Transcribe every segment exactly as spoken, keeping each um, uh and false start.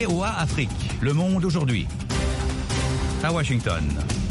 V O A Afrique, le monde aujourd'hui. À Washington.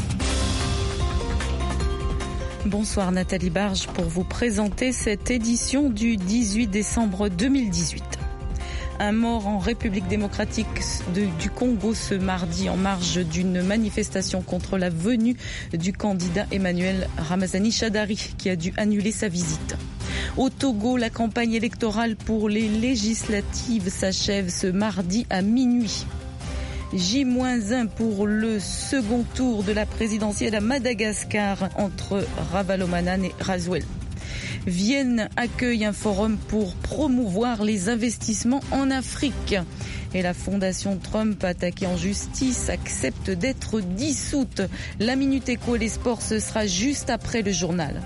Bonsoir Nathalie Barge pour vous présenter cette édition du dix-huit décembre deux mille dix-huit. Un mort en République démocratique de, du Congo ce mardi en marge d'une manifestation contre la venue du candidat Emmanuel Ramazani Shadary qui a dû annuler sa visite. Au Togo, la campagne électorale pour les législatives s'achève ce mardi à minuit. J un pour le second tour de la présidentielle à Madagascar entre Ravalomanana et Razoel. Vienne accueille un forum pour promouvoir les investissements en Afrique. Et la fondation Trump, attaquée en justice, accepte d'être dissoute. La Minute Éco et les sports, ce sera juste après le journal.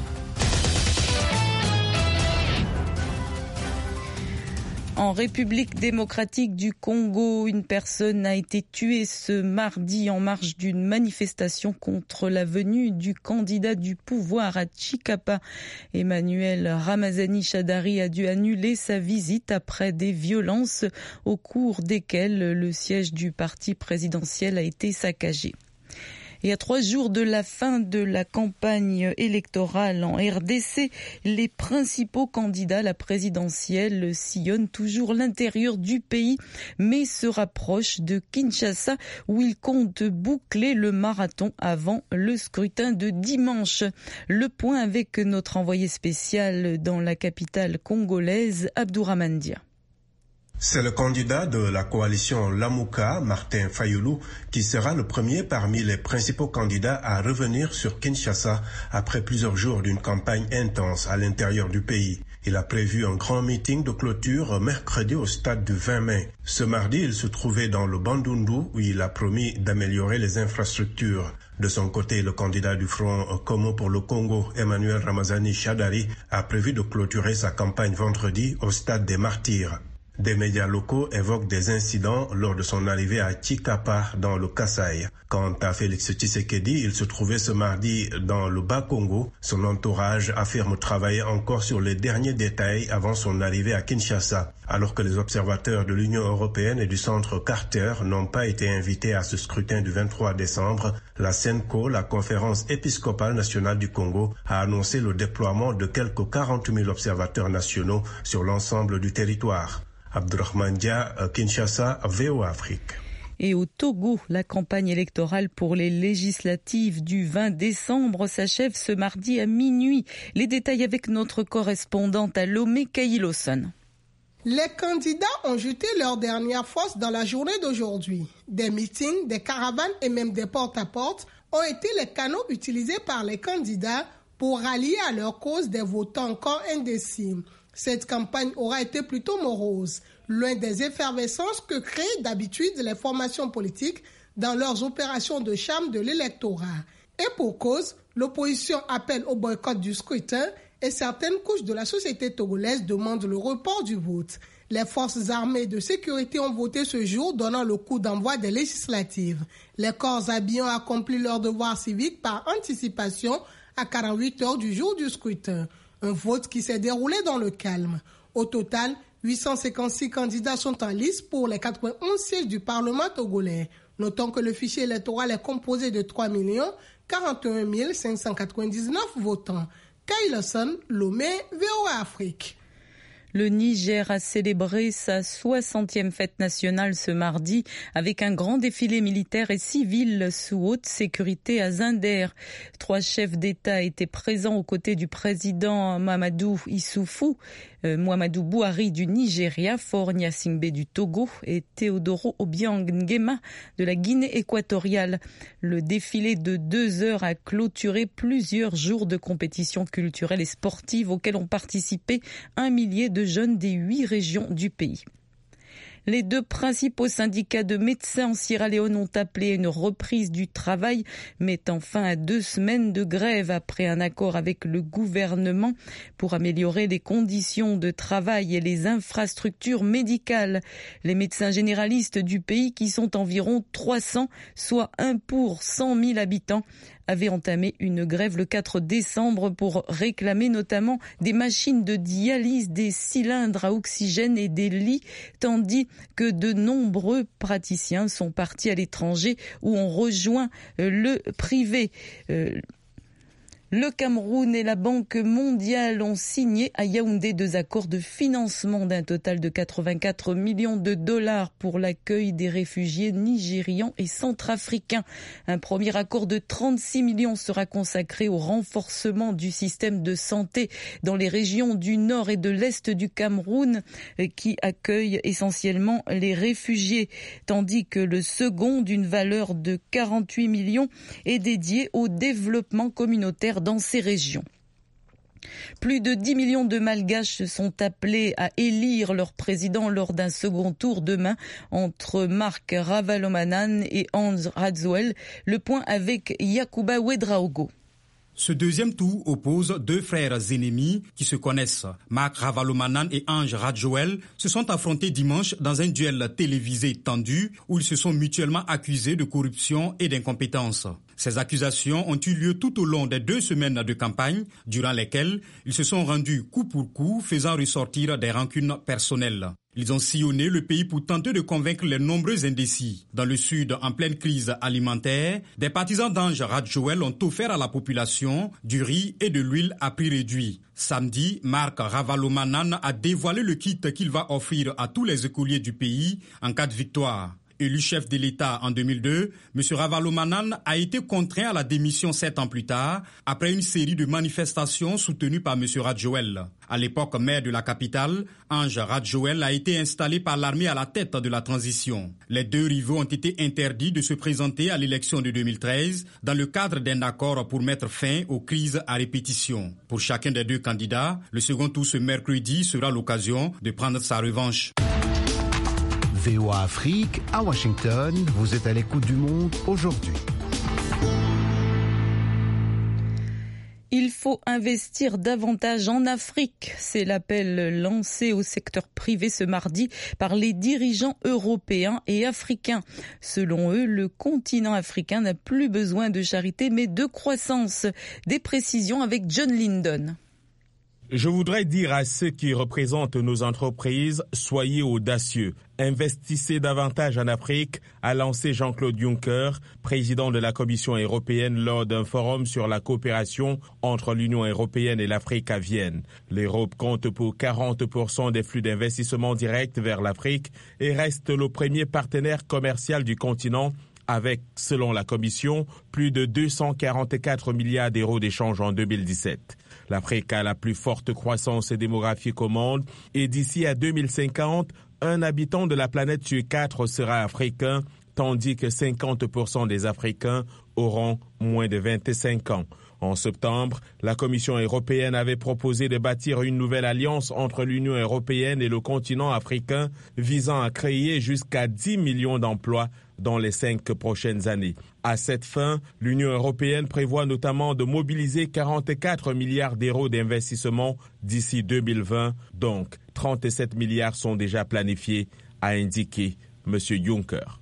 En République démocratique du Congo, une personne a été tuée ce mardi en marge d'une manifestation contre la venue du candidat du pouvoir à Tshikapa. Emmanuel Ramazani Shadary a dû annuler sa visite après des violences au cours desquelles le siège du parti présidentiel a été saccagé. Et à trois jours de la fin de la campagne électorale en R D C, les principaux candidats à la présidentielle sillonnent toujours l'intérieur du pays, mais se rapprochent de Kinshasa où ils comptent boucler le marathon avant le scrutin de dimanche. Le point avec notre envoyé spécial dans la capitale congolaise, Abdourahmane Dia. C'est le candidat de la coalition Lamuka, Martin Fayulu, qui sera le premier parmi les principaux candidats à revenir sur Kinshasa après plusieurs jours d'une campagne intense à l'intérieur du pays. Il a prévu un grand meeting de clôture mercredi au stade du vingt mai. Ce mardi, il se trouvait dans le Bandundu où il a promis d'améliorer les infrastructures. De son côté, le candidat du Front commun pour le Congo, Emmanuel Ramazani Shadary, a prévu de clôturer sa campagne vendredi au stade des Martyrs. Des médias locaux évoquent des incidents lors de son arrivée à Tshikapa dans le Kasaï. Quant à Félix Tshisekedi, il se trouvait ce mardi dans le Bas-Congo. Son entourage affirme travailler encore sur les derniers détails avant son arrivée à Kinshasa. Alors que les observateurs de l'Union européenne et du Centre Carter n'ont pas été invités à ce scrutin du vingt-trois décembre, la SENCO, la Conférence épiscopale nationale du Congo, a annoncé le déploiement de quelques quarante mille observateurs nationaux sur l'ensemble du territoire. Abdourahmane Dia, Kinshasa, V O A Afrique. Et au Togo, la campagne électorale pour les législatives du vingt décembre s'achève ce mardi à minuit. Les détails avec notre correspondante à Lomé, Kaï Lawson. Les candidats ont jeté leur dernière force dans la journée d'aujourd'hui. Des meetings, des caravanes et même des porte-à-porte ont été les canaux utilisés par les candidats pour rallier à leur cause des votants encore indécis. Cette campagne aura été plutôt morose, loin des effervescences que créent d'habitude les formations politiques dans leurs opérations de charme de l'électorat. Et pour cause, l'opposition appelle au boycott du scrutin et certaines couches de la société togolaise demandent le report du vote. Les forces armées de sécurité ont voté ce jour, donnant le coup d'envoi des législatives. Les corps habillés ont accompli leur devoir civique par anticipation à quarante-huit heures du jour du scrutin. Un vote qui s'est déroulé dans le calme. Au total, huit cent cinquante-six candidats sont en lice pour les quatre-vingt-onze sièges du Parlement togolais. Notons que le fichier électoral est composé de trois millions quarante et un mille cinq cent quatre-vingt-dix-neuf votants. Kaï Lawson, Lomé, V O A Afrique. Le Niger a célébré sa soixantième fête nationale ce mardi avec un grand défilé militaire et civil sous haute sécurité à Zinder. Trois chefs d'État étaient présents aux côtés du président Mahamadou Issoufou, euh, Muhammadu Buhari du Nigeria, Faure Gnassingbé du Togo et Teodoro Obiang Nguema de la Guinée équatoriale. Le défilé de deux heures a clôturé plusieurs jours de compétitions culturelles et sportives auxquelles ont participé un millier de jeunes des huit régions du pays. Les deux principaux syndicats de médecins en Sierra Leone ont appelé à une reprise du travail, mettant fin à deux semaines de grève après un accord avec le gouvernement pour améliorer les conditions de travail et les infrastructures médicales. Les médecins généralistes du pays, qui sont environ trois cents, soit un pour cent mille habitants, avait entamé une grève le quatre décembre pour réclamer notamment des machines de dialyse, des cylindres à oxygène et des lits, tandis que de nombreux praticiens sont partis à l'étranger ou ont rejoint le privé. Euh, Le Cameroun et la Banque mondiale ont signé à Yaoundé deux accords de financement d'un total de quatre-vingt-quatre millions de dollars pour l'accueil des réfugiés nigérians et centrafricains. Un premier accord de trente-six millions sera consacré au renforcement du système de santé dans les régions du nord et de l'est du Cameroun qui accueillent essentiellement les réfugiés, tandis que le second, d'une valeur de quarante-huit millions, est dédié au développement communautaire dans ces régions. Plus de dix millions de Malgaches sont appelés à élire leur président lors d'un second tour demain entre Marc Ravalomanan et Ange Radjoel. Le point avec Yacouba Ouedraogo. Ce deuxième tour oppose deux frères ennemis qui se connaissent. Marc Ravalomanan et Ange Radjoel se sont affrontés dimanche dans un duel télévisé tendu où ils se sont mutuellement accusés de corruption et d'incompétence. Ces accusations ont eu lieu tout au long des deux semaines de campagne, durant lesquelles ils se sont rendus coup pour coup, faisant ressortir des rancunes personnelles. Ils ont sillonné le pays pour tenter de convaincre les nombreux indécis. Dans le sud, en pleine crise alimentaire, des partisans d'Ange Radjoel ont offert à la population du riz et de l'huile à prix réduit. Samedi, Marc Ravalomanan a dévoilé le kit qu'il va offrir à tous les écoliers du pays en cas de victoire. Élu chef de l'État en deux mille deux, M. Ravalomanan a été contraint à la démission sept ans plus tard, après une série de manifestations soutenues par M. Radjoel. À l'époque maire de la capitale, Ange Radjoel a été installé par l'armée à la tête de la transition. Les deux rivaux ont été interdits de se présenter à l'élection de deux mille treize dans le cadre d'un accord pour mettre fin aux crises à répétition. Pour chacun des deux candidats, le second tour ce mercredi sera l'occasion de prendre sa revanche. V O A Afrique, à Washington, vous êtes à l'écoute du monde aujourd'hui. Il faut investir davantage en Afrique. C'est l'appel lancé au secteur privé ce mardi par les dirigeants européens et africains. Selon eux, le continent africain n'a plus besoin de charité mais de croissance. Des précisions avec John Lyndon. Je voudrais dire à ceux qui représentent nos entreprises, soyez audacieux. Investissez davantage en Afrique, a lancé Jean-Claude Juncker, président de la Commission européenne lors d'un forum sur la coopération entre l'Union européenne et l'Afrique à Vienne. L'Europe compte pour quarante pour cent des flux d'investissement directs vers l'Afrique et reste le premier partenaire commercial du continent avec, selon la Commission, plus de deux cent quarante-quatre milliards d'euros d'échanges en deux mille dix-sept. L'Afrique a la plus forte croissance démographique au monde et d'ici à deux mille cinquante, un habitant de la planète sur quatre sera africain, tandis que cinquante pour cent des Africains auront moins de vingt-cinq ans. En septembre, la Commission européenne avait proposé de bâtir une nouvelle alliance entre l'Union européenne et le continent africain visant à créer jusqu'à dix millions d'emplois dans les cinq prochaines années. À cette fin, l'Union européenne prévoit notamment de mobiliser quarante-quatre milliards d'euros d'investissement d'ici deux mille vingt, donc trente-sept milliards sont déjà planifiés, a indiqué M. Juncker.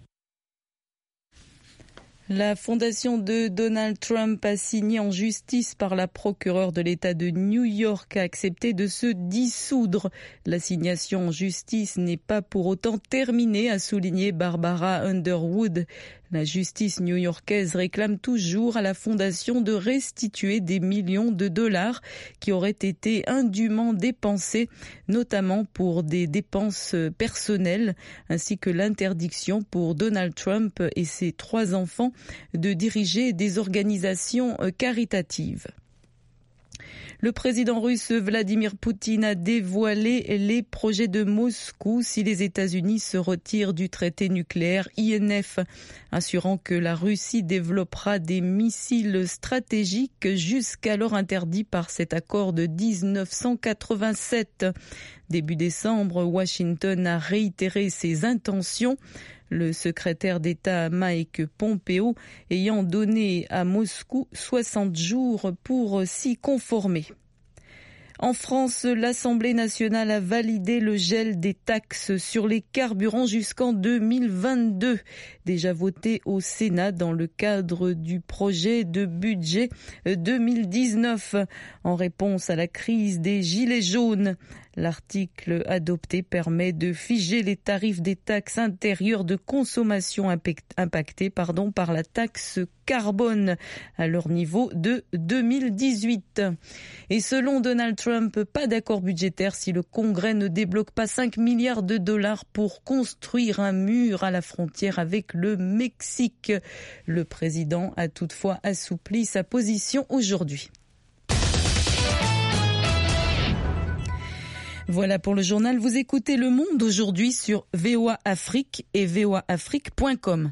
La fondation de Donald Trump, assignée en justice par la procureure de l'État de New York, a accepté de se dissoudre. L'assignation en justice n'est pas pour autant terminée, a souligné Barbara Underwood. La justice new-yorkaise réclame toujours à la fondation de restituer des millions de dollars qui auraient été indûment dépensés, notamment pour des dépenses personnelles, ainsi que l'interdiction pour Donald Trump et ses trois enfants de diriger des organisations caritatives. Le président russe Vladimir Poutine a dévoilé les projets de Moscou si les États-Unis se retirent du traité nucléaire I N F, assurant que la Russie développera des missiles stratégiques jusqu'alors interdits par cet accord de dix-neuf cent quatre-vingt-sept. Début décembre, Washington a réitéré ses intentions, le secrétaire d'État Mike Pompeo ayant donné à Moscou soixante jours pour s'y conformer. En France, l'Assemblée nationale a validé le gel des taxes sur les carburants jusqu'en deux mille vingt-deux, déjà voté au Sénat dans le cadre du projet de budget deux mille dix-neuf. En réponse à la crise des gilets jaunes, l'article adopté permet de figer les tarifs des taxes intérieures de consommation impactées pardon, par la taxe carbone à leur niveau de deux mille dix-huit. Et selon Donald Trump, pas d'accord budgétaire si le Congrès ne débloque pas cinq milliards de dollars pour construire un mur à la frontière avec le Mexique. Le président a toutefois assoupli sa position aujourd'hui. Voilà pour le journal. Vous écoutez Le Monde aujourd'hui sur V O A Afrique et v o a afrique point com.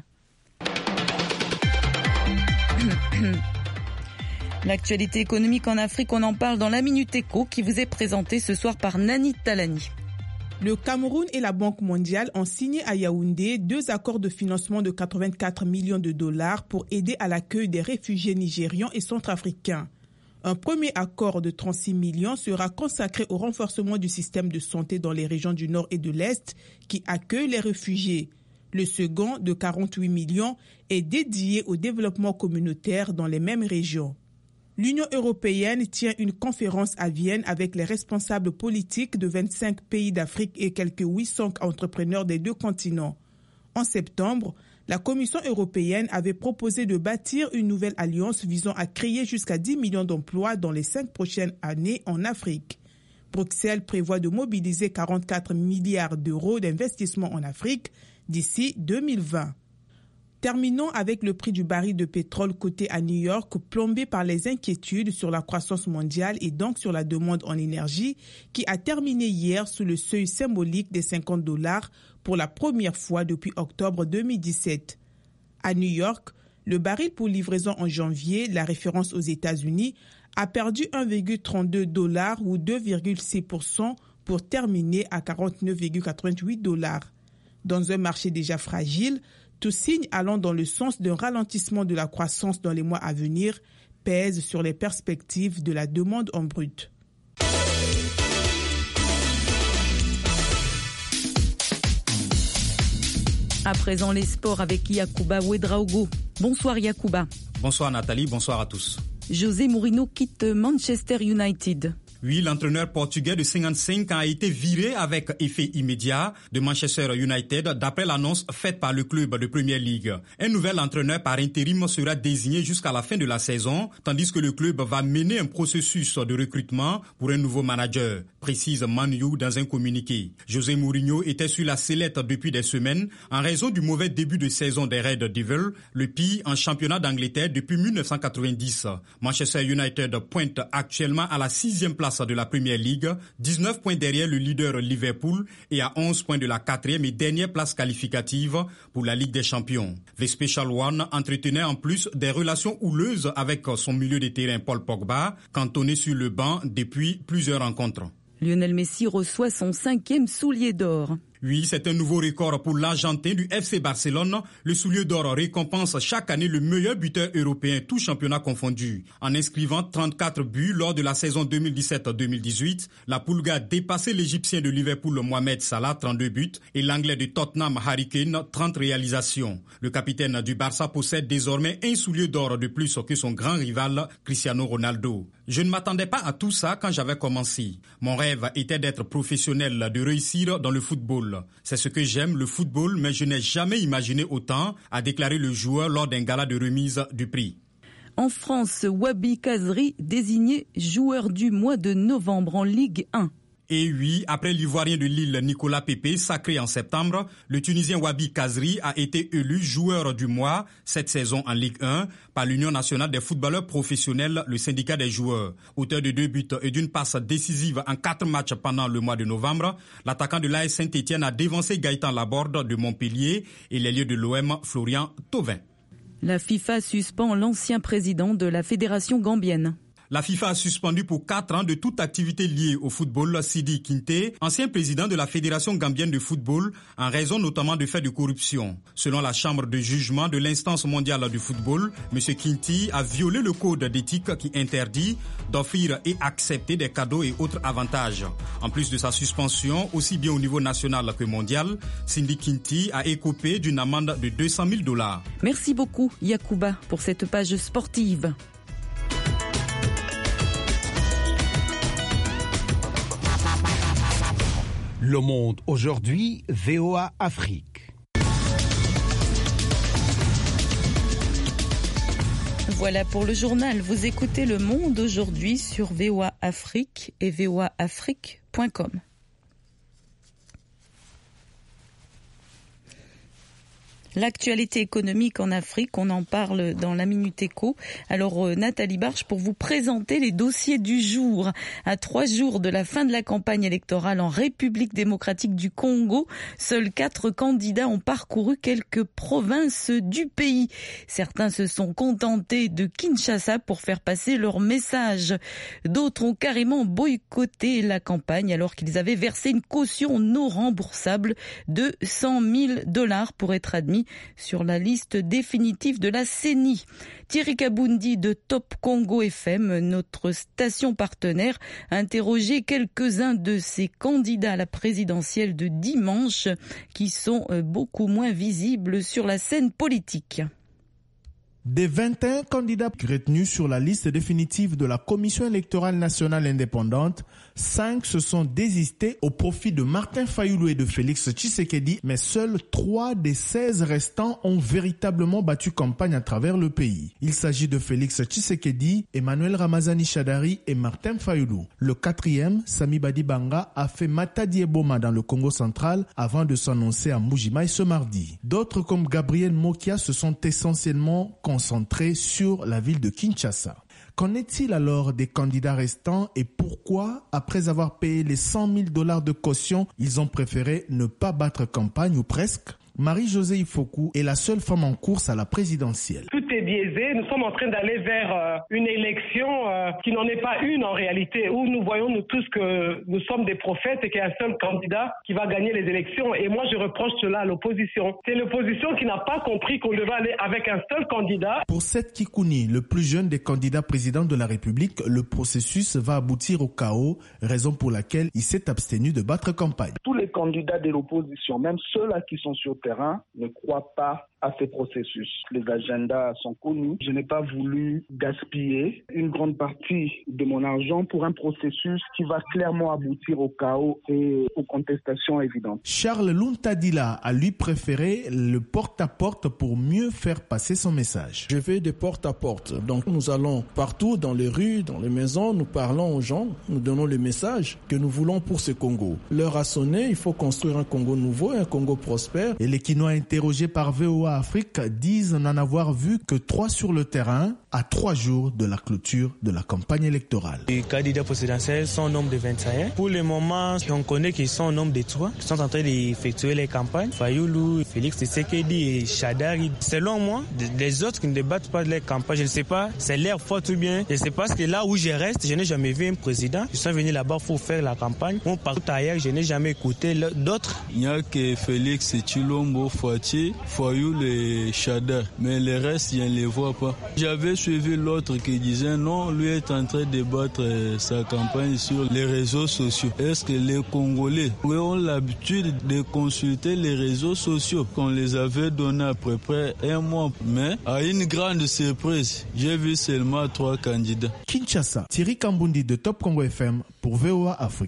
L'actualité économique en Afrique, on en parle dans la Minute Éco qui vous est présentée ce soir par Nani Talani. Le Cameroun et la Banque mondiale ont signé à Yaoundé deux accords de financement de quatre-vingt-quatre millions de dollars pour aider à l'accueil des réfugiés nigérians et centrafricains. Un premier accord de trente-six millions sera consacré au renforcement du système de santé dans les régions du Nord et de l'Est qui accueillent les réfugiés. Le second, de quarante-huit millions, est dédié au développement communautaire dans les mêmes régions. L'Union européenne tient une conférence à Vienne avec les responsables politiques de vingt-cinq pays d'Afrique et quelques huit cents entrepreneurs des deux continents. En septembre, la Commission européenne avait proposé de bâtir une nouvelle alliance visant à créer jusqu'à dix millions d'emplois dans les cinq prochaines années en Afrique. Bruxelles prévoit de mobiliser quarante-quatre milliards d'euros d'investissement en Afrique d'ici deux mille vingt. Terminons avec le prix du baril de pétrole coté à New York, plombé par les inquiétudes sur la croissance mondiale et donc sur la demande en énergie, qui a terminé hier sous le seuil symbolique des cinquante dollars pour la première fois depuis octobre deux mille dix-sept. À New York, le baril pour livraison en janvier, la référence aux États-Unis, a perdu un virgule trente-deux dollars ou deux virgule six pour cent pour terminer à quarante-neuf virgule quatre-vingt-huit dollars. Dans un marché déjà fragile, tout signe allant dans le sens d'un ralentissement de la croissance dans les mois à venir pèse sur les perspectives de la demande en brut. À présent, les sports avec Yacouba Ouedraogo. Bonsoir Yacouba. Bonsoir Nathalie, bonsoir à tous. José Mourinho quitte Manchester United. Oui, l'entraîneur portugais de cinquante-cinq ans a été viré avec effet immédiat de Manchester United d'après l'annonce faite par le club de Premier League. Un nouvel entraîneur par intérim sera désigné jusqu'à la fin de la saison, tandis que le club va mener un processus de recrutement pour un nouveau manager, précise Man U dans un communiqué. José Mourinho était sur la sellette depuis des semaines en raison du mauvais début de saison des Red Devils, le pire en championnat d'Angleterre depuis dix-neuf cent quatre-vingt-dix. Manchester United pointe actuellement à la sixième place de la Premier League, dix-neuf points derrière le leader Liverpool et à onze points de la quatrième et dernière place qualificative pour la Ligue des Champions. The Special One entretenait en plus des relations houleuses avec son milieu de terrain Paul Pogba, cantonné sur le banc depuis plusieurs rencontres. Lionel Messi reçoit son cinquième soulier d'or. Oui, c'est un nouveau record pour l'Argentin du F C Barcelone. Le soulier d'or récompense chaque année le meilleur buteur européen, tout championnat confondu. En inscrivant trente-quatre buts lors de la saison deux mille dix-sept deux mille dix-huit, la Pulga a dépassé l'Égyptien de Liverpool Mohamed Salah, trente-deux buts, et l'Anglais de Tottenham Harry Kane, trente réalisations. Le capitaine du Barça possède désormais un soulier d'or de plus que son grand rival Cristiano Ronaldo. Je ne m'attendais pas à tout ça quand j'avais commencé. Mon rêve était d'être professionnel, de réussir dans le football. C'est ce que j'aime, le football, mais je n'ai jamais imaginé autant, a déclaré le joueur lors d'un gala de remise du prix. En France, Wabi Kazri désigné joueur du mois de novembre en Ligue un. Et oui, après l'Ivoirien de Lille Nicolas Pepe, sacré en septembre, le Tunisien Wabi Kazri a été élu joueur du mois cette saison en Ligue un par l'Union nationale des footballeurs professionnels, le syndicat des joueurs. Auteur de deux buts et d'une passe décisive en quatre matchs pendant le mois de novembre, l'attaquant de l'A S Saint-Étienne a dévancé Gaëtan Laborde de Montpellier et l'ailier de l'O M Florian Thauvin. La FIFA suspend l'ancien président de la fédération gambienne. La FIFA a suspendu pour quatre ans de toute activité liée au football Sidi Kinte, ancien président de la Fédération gambienne de football, en raison notamment de faits de corruption. Selon la chambre de jugement de l'instance mondiale du football, M. Kinti a violé le code d'éthique qui interdit d'offrir et accepter des cadeaux et autres avantages. En plus de sa suspension, aussi bien au niveau national que mondial, Sidi Kinti a écopé d'une amende de deux cent mille dollars. Merci beaucoup Yacouba pour cette page sportive. Le Monde aujourd'hui, V O A Afrique. Voilà pour le journal. Vous écoutez Le Monde aujourd'hui sur V O A Afrique et v o a afrique point com. L'actualité économique en Afrique, on en parle dans la Minute Éco. Alors euh, Nathalie Barche pour vous présenter les dossiers du jour. À trois jours de la fin de la campagne électorale en République démocratique du Congo, seuls quatre candidats ont parcouru quelques provinces du pays. Certains se sont contentés de Kinshasa pour faire passer leur message. D'autres ont carrément boycotté la campagne alors qu'ils avaient versé une caution non remboursable de cent mille dollars pour être admis sur la liste définitive de la C E N I. Thierry Kabundi de Top Congo F M, notre station partenaire, a interrogé quelques-uns de ces candidats à la présidentielle de dimanche qui sont beaucoup moins visibles sur la scène politique. Des vingt et un candidats retenus sur la liste définitive de la Commission électorale nationale indépendante, cinq se sont désistés au profit de Martin Fayulu et de Félix Tshisekedi, mais seuls trois des seize restants ont véritablement battu campagne à travers le pays. Il s'agit de Félix Tshisekedi, Emmanuel Ramazani Shadari et Martin Fayulu. Le quatrième, Sami Badibanga, a fait Matadi Eboma dans le Congo central avant de s'annoncer à Mbuji-Mayi ce mardi. D'autres comme Gabriel Mokia se sont essentiellement concentré sur la ville de Kinshasa. Qu'en est-il alors des candidats restants et pourquoi, après avoir payé les cent mille dollars de caution, ils ont préféré ne pas battre campagne ou presque? Marie-Josée Ifoku est la seule femme en course à la présidentielle. Tout est biaisé. Nous sommes en train d'aller vers euh, une élection euh, qui n'en est pas une en réalité, où nous voyons nous tous que nous sommes des prophètes et qu'il y a un seul candidat qui va gagner les élections. Et moi, je reproche cela à l'opposition. C'est l'opposition qui n'a pas compris qu'on devait aller avec un seul candidat. Pour Seth Kikouni, le plus jeune des candidats présidents de la République, le processus va aboutir au chaos, raison pour laquelle il s'est abstenu de battre campagne. Tous les candidats de l'opposition, même ceux-là qui sont sur terrain, ne croient pas à ces processus. Les agendas sont connus. Je n'ai pas voulu gaspiller une grande partie de mon argent pour un processus qui va clairement aboutir au chaos et aux contestations évidentes. Charles Luntadila a lui préféré le porte-à-porte pour mieux faire passer son message. Je fais des porte-à-porte. Donc nous allons partout dans les rues, dans les maisons, nous parlons aux gens, nous donnons le message que nous voulons pour ce Congo. L'heure a sonné, il faut construire un Congo nouveau, un Congo prospère. Et les Quinois interrogés par V O A Afrique disent n'en avoir vu que trois sur le terrain à trois jours de la clôture de la campagne électorale. Les candidats présidentiels sont au nombre de vingt et un. Pour le moment, on connaît qu'ils sont au nombre de trois, qui sont en train d'effectuer les campagnes. Fayulu, Félix Tshisekedi et Shadari. Selon moi, les autres qui ne débattent pas de les campagnes, je ne sais pas, c'est l'air fort ou bien. Je ne sais pas parce que là où je reste, je n'ai jamais vu un président. Je suis venu là-bas pour faire la campagne. Bon, partout ailleurs, je n'ai jamais écouté d'autres. Il n'y a que Félix Tshilombo, Fouati, Fayulu et Shadar, mais les restes, je ne les vois pas. J'avais suivi l'autre qui disait non, lui est en train de battre sa campagne sur les réseaux sociaux. Est-ce que les Congolais ont l'habitude de consulter les réseaux sociaux qu'on les avait donnés à peu près un mois? Mais à une grande surprise, j'ai vu seulement trois candidats. Kinshasa, Thierry Kambundi de Top Congo F M pour V O A Afrique.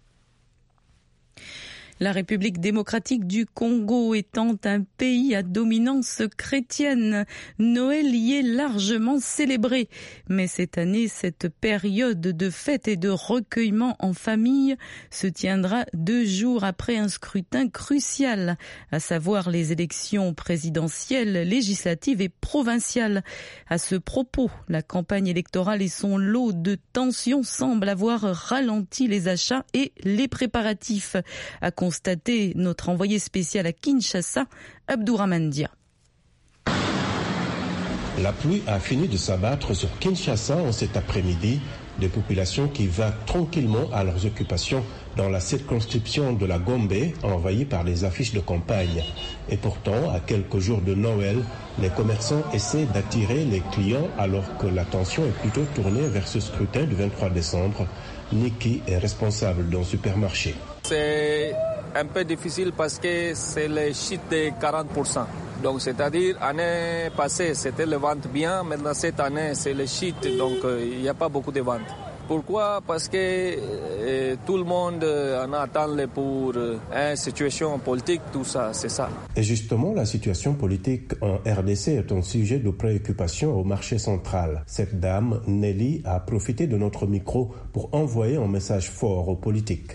La République démocratique du Congo étant un pays à dominance chrétienne, Noël y est largement célébré. Mais cette année, cette période de fête et de recueillement en famille se tiendra deux jours après un scrutin crucial, à savoir les élections présidentielles, législatives et provinciales. À ce propos, la campagne électorale et son lot de tensions semblent avoir ralenti les achats et les préparatifs. À constaté notre envoyé spécial à Kinshasa, Abdourahmane Dia. La pluie a fini de s'abattre sur Kinshasa en cet après-midi. Des populations qui vaguent tranquillement à leurs occupations dans la circonscription de la Gombe, envahie par les affiches de campagne. Et pourtant, à quelques jours de Noël, les commerçants essaient d'attirer les clients alors que l'attention est plutôt tournée vers ce scrutin du vingt-trois décembre. Niki est responsable d'un supermarché. C'est un peu difficile parce que c'est le chute de quarante pour cent. Donc, c'est-à-dire, l'année passée, c'était le vente bien. Maintenant, cette année, c'est le chute. Donc, euh, il n'y a pas beaucoup de ventes. Pourquoi? Parce que euh, tout le monde euh, en attend pour euh, une situation politique, tout ça, c'est ça. Et justement, la situation politique en R D C est un sujet de préoccupation au marché central. Cette dame, Nelly, a profité de notre micro pour envoyer un message fort aux politiques.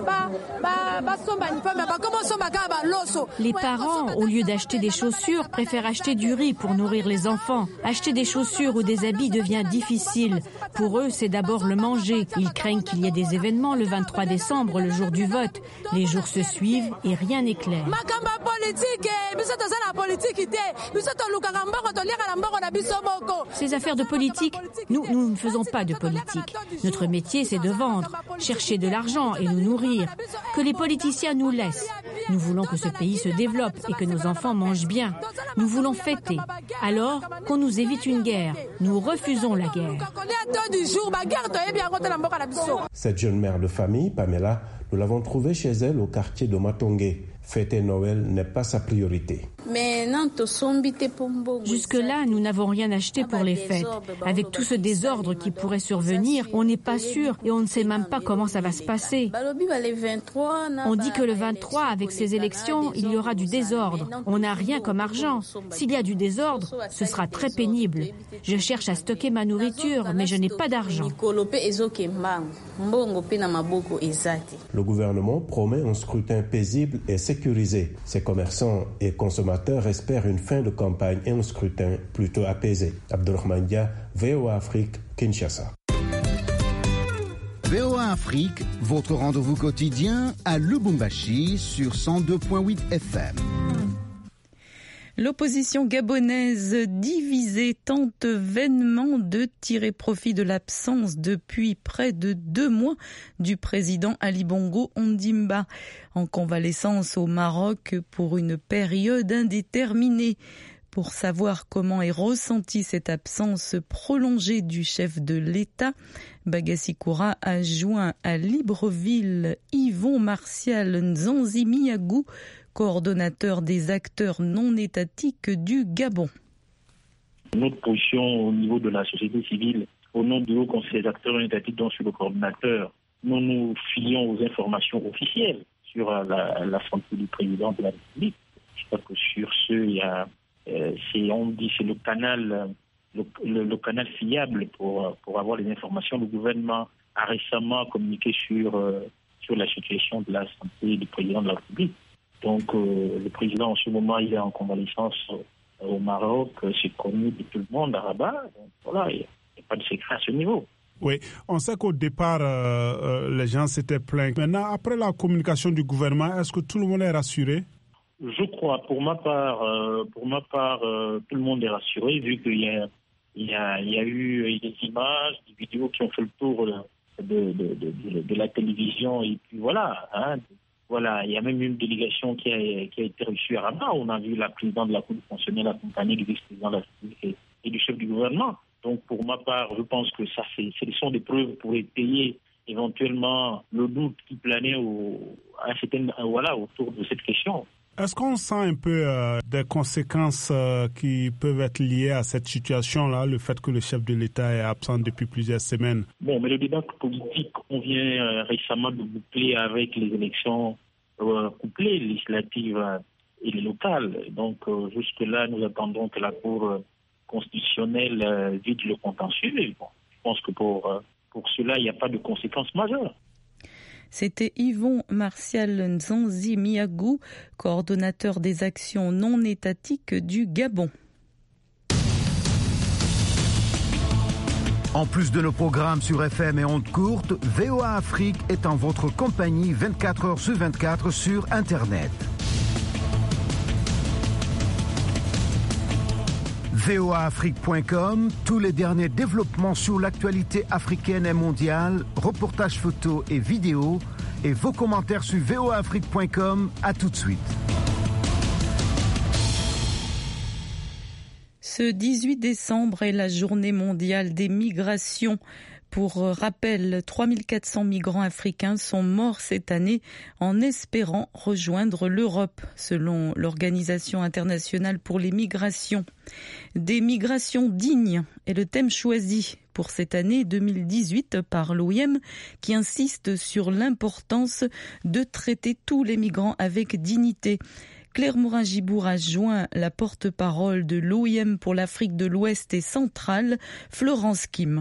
Les parents, au lieu d'acheter des chaussures, préfèrent acheter du riz pour nourrir les enfants. Acheter des chaussures ou des habits devient difficile. Pour eux, c'est d'abord le manger. Ils craignent qu'il y ait des événements le vingt-trois décembre, le jour du vote. Les jours se suivent et rien n'est clair. Ces affaires de politique, nous, nous ne faisons pas de politique. Notre métier, c'est de vendre, chercher de l'argent et nous nourrir. Que les politiciens nous laissent. Nous voulons que ce pays se développe et que nos enfants mangent bien. Nous voulons fêter. Alors, qu'on nous évite une guerre. Nous refusons la guerre. Cette jeune mère de famille, Pamela, nous l'avons trouvée chez elle au quartier de Matongé. Fêter Noël n'est pas sa priorité. Jusque-là, nous n'avons rien acheté pour les fêtes. Avec tout ce désordre qui pourrait survenir, on n'est pas sûr et on ne sait même pas comment ça va se passer. On dit que le vingt-trois, avec ces élections, il y aura du désordre. On n'a rien comme argent. S'il y a du désordre, ce sera très pénible. Je cherche à stocker ma nourriture, mais je n'ai pas d'argent. Le gouvernement promet un scrutin paisible et sécurisé. Ces commerçants et consommateurs espèrent une fin de campagne et un scrutin plutôt apaisé. Abdulrahman Dia, V O A Afrique, Kinshasa. V O A Afrique, votre rendez-vous quotidien à Lubumbashi sur cent deux virgule huit F M. L'opposition gabonaise divisée tente vainement de tirer profit de l'absence depuis près de deux mois du président Ali Bongo Ondimba, en convalescence au Maroc pour une période indéterminée. Pour savoir comment est ressentie cette absence prolongée du chef de l'État, Bagassi Koura a joint à Libreville Yvon Martial Nzanzi-Miagou, coordonnateur des acteurs non étatiques du Gabon. Notre position au niveau de la société civile, au nom du Haut Conseil des acteurs non étatiques dont je suis le coordonnateur, nous nous fions aux informations officielles sur la, la santé du président de la République. Je crois que sur ce, il y a, euh, c'est, on dit c'est le canal, le, le, le canal fiable pour, pour avoir les informations. Le gouvernement a récemment communiqué sur, euh, sur la situation de la santé du président de la République. Donc, euh, le président, en ce moment, il est en convalescence euh, au Maroc. C'est connu de tout le monde à Rabat. Donc, voilà, il n'y a, a pas de secret à ce niveau. Oui, on sait qu'au départ, euh, euh, les gens s'étaient plaints. Maintenant, après la communication du gouvernement, est-ce que tout le monde est rassuré? Je crois, pour ma part, euh, pour ma part, euh, tout le monde est rassuré, vu qu'il y a, il y a, il y a eu des images, des vidéos qui ont fait le tour de, de, de, de, de la télévision. Et puis voilà, hein. Voilà, il y a même une délégation qui a, qui a été reçue à Rabat. On a vu la présidente de la Cour constitutionnelle accompagnée du vice-président de la République et, et du chef du gouvernement. Donc, pour ma part, je pense que ça, c'est, ce sont des preuves pour étayer éventuellement le doute qui planait au, à certaines, voilà, autour de cette question. Est-ce qu'on sent un peu euh, des conséquences euh, qui peuvent être liées à cette situation-là, le fait que le chef de l'État est absent depuis plusieurs semaines? Bon, mais le débat politique, on vient euh, récemment de boucler avec les élections euh, couplées, législatives et les locales. Donc, euh, jusque-là, nous attendons que la Cour euh, constitutionnelle euh, vide le contentieux. Et bon, je pense que pour, euh, pour cela, il n'y a pas de conséquences majeures. C'était Yvon Martial Nzanzi-Miagou, coordonnateur des actions non étatiques du Gabon. En plus de nos programmes sur F M et ondes courtes, V O A Afrique est en votre compagnie vingt-quatre heures sur vingt-quatre sur Internet. V O A Afrique point com, tous les derniers développements sur l'actualité africaine et mondiale, reportages photos et vidéos, et vos commentaires sur V O A Afrique point com. À tout de suite. Ce dix-huit décembre est la journée mondiale des migrations. Pour rappel, trois mille quatre cents migrants africains sont morts cette année en espérant rejoindre l'Europe, selon l'Organisation internationale pour les migrations. Des migrations dignes est le thème choisi pour cette année deux mille dix-huit par l'O I M, qui insiste sur l'importance de traiter tous les migrants avec dignité. Claire Morin-Gibour a joint la porte-parole de l'O I M pour l'Afrique de l'Ouest et centrale, Florence Kim.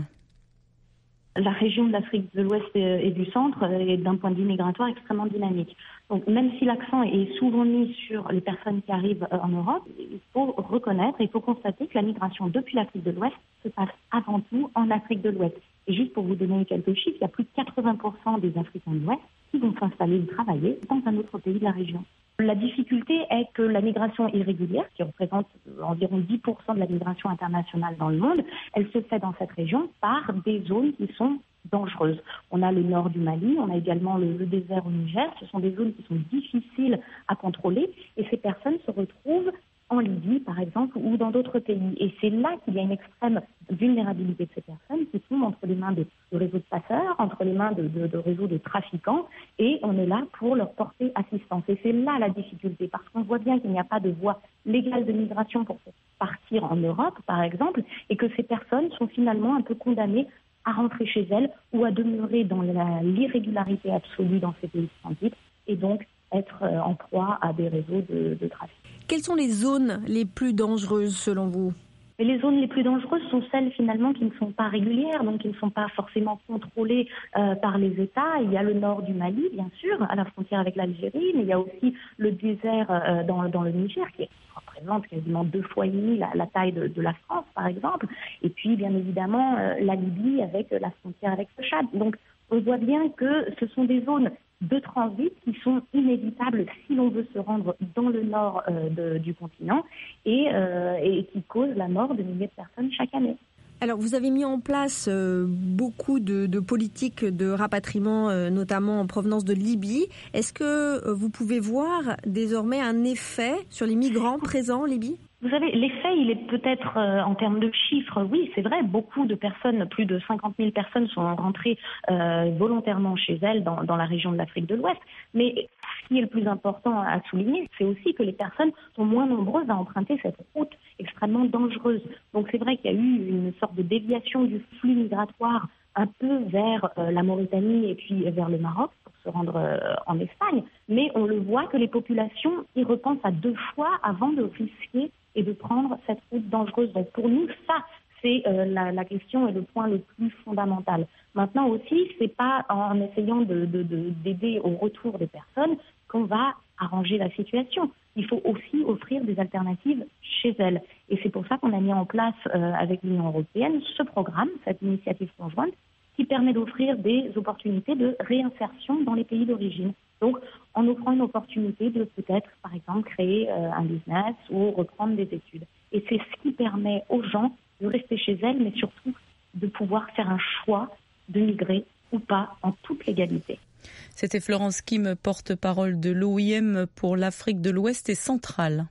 La région de l'Afrique de l'Ouest et du Centre est d'un point de vue migratoire extrêmement dynamique. Donc même si l'accent est souvent mis sur les personnes qui arrivent en Europe, il faut reconnaître et il faut constater que la migration depuis l'Afrique de l'Ouest se passe avant tout en Afrique de l'Ouest. Et juste pour vous donner quelques chiffres, il y a plus de quatre-vingts pour cent des Africains de l'Ouest qui vont s'installer ou travailler dans un autre pays de la région. La difficulté est que la migration irrégulière, qui représente environ dix pour cent de la migration internationale dans le monde, elle se fait dans cette région par des zones qui sont dangereuses. On a le nord du Mali, on a également le, le désert au Niger. Ce sont des zones qui sont difficiles à contrôler et ces personnes se retrouvent en Libye, par exemple, ou dans d'autres pays. Et c'est là qu'il y a une extrême vulnérabilité de ces personnes qui sont entre les mains de, de réseaux de passeurs, entre les mains de, de, de réseaux de trafiquants, et on est là pour leur porter assistance. Et c'est là la difficulté, parce qu'on voit bien qu'il n'y a pas de voie légale de migration pour partir en Europe, par exemple, et que ces personnes sont finalement un peu condamnées à rentrer chez elles ou à demeurer dans la, l'irrégularité absolue dans ces pays de transit, et donc être en proie à des réseaux de, de trafic. Quelles sont les zones les plus dangereuses selon vous ? Mais les zones les plus dangereuses sont celles finalement qui ne sont pas régulières, donc qui ne sont pas forcément contrôlées euh, par les États. Il y a le nord du Mali, bien sûr, à la frontière avec l'Algérie, mais il y a aussi le désert euh, dans, dans le Niger, qui représente quasiment deux fois et demi la, la taille de, de la France, par exemple. Et puis, bien évidemment, euh, la Libye avec la frontière avec le Tchad. Donc, on voit bien que ce sont des zones de transit qui sont inévitables si l'on veut se rendre dans le nord euh, de, du continent et, euh, et qui causent la mort de milliers de personnes chaque année. Alors, vous avez mis en place euh, beaucoup de, de politiques de rapatriement, euh, notamment en provenance de Libye. Est-ce que euh, vous pouvez voir désormais un effet sur les migrants présents en Libye ? Vous savez, l'effet, il est peut-être euh, en termes de chiffres, oui, c'est vrai, beaucoup de personnes, plus de cinquante mille personnes sont rentrées euh, volontairement chez elles dans, dans la région de l'Afrique de l'Ouest. Mais ce qui est le plus important à souligner, c'est aussi que les personnes sont moins nombreuses à emprunter cette route extrêmement dangereuse. Donc c'est vrai qu'il y a eu une sorte de déviation du flux migratoire un peu vers euh, la Mauritanie et puis vers le Maroc pour se rendre euh, en Espagne. Mais on le voit que les populations y repensent à deux fois avant de risquer et de prendre cette route dangereuse. Donc pour nous, ça, c'est euh, la, la question et le point le plus fondamental. Maintenant aussi, c'est pas en essayant de, de, de, d'aider au retour des personnes qu'on va arranger la situation. Il faut aussi offrir des alternatives chez elles. Et c'est pour ça qu'on a mis en place euh, avec l'Union européenne ce programme, cette initiative conjointe, qui permet d'offrir des opportunités de réinsertion dans les pays d'origine. Donc, en offrant une opportunité de peut-être, par exemple, créer euh, un business ou reprendre des études. Et c'est ce qui permet aux gens de rester chez elles, mais surtout de pouvoir faire un choix de migrer ou pas en toute légalité. C'était Florence Kim, porte-parole de l'O I M pour l'Afrique de l'Ouest et centrale.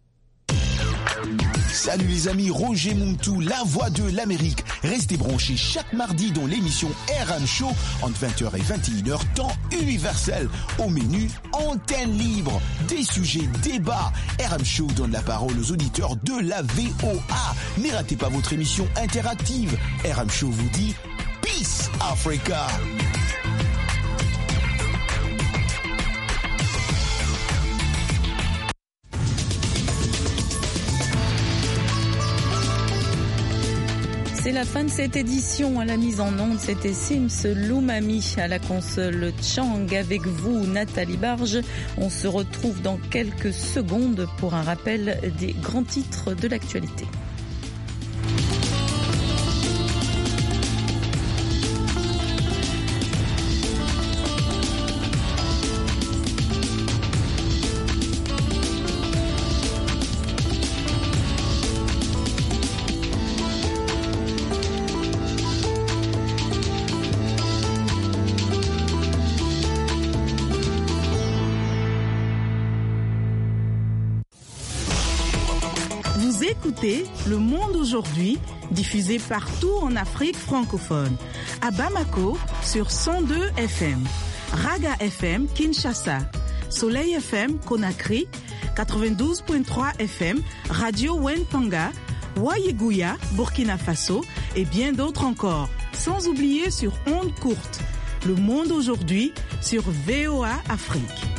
Salut les amis, Roger Muntu, la voix de l'Amérique. Restez branchés chaque mardi dans l'émission R M Show entre vingt heures et vingt et une heures, temps universel. Au menu, antenne libre, des sujets, débats. R M Show donne la parole aux auditeurs de la V O A. Ne ratez pas votre émission interactive. R M Show vous dit Peace Africa. C'est la fin de cette édition. À la mise en onde, c'était Sims Loumami, à la console Chang. Avec vous, Nathalie Barge. On se retrouve dans quelques secondes pour un rappel des grands titres de l'actualité. Vous écoutez Le Monde aujourd'hui, diffusé partout en Afrique francophone. À Bamako, sur cent deux F M. Raga F M, Kinshasa. Soleil F M, Conakry. quatre-vingt-douze virgule trois F M, Radio Wenpanga. Wayeguya, Burkina Faso. Et bien d'autres encore. Sans oublier sur ondes courtes. Le Monde aujourd'hui, sur V O A Afrique.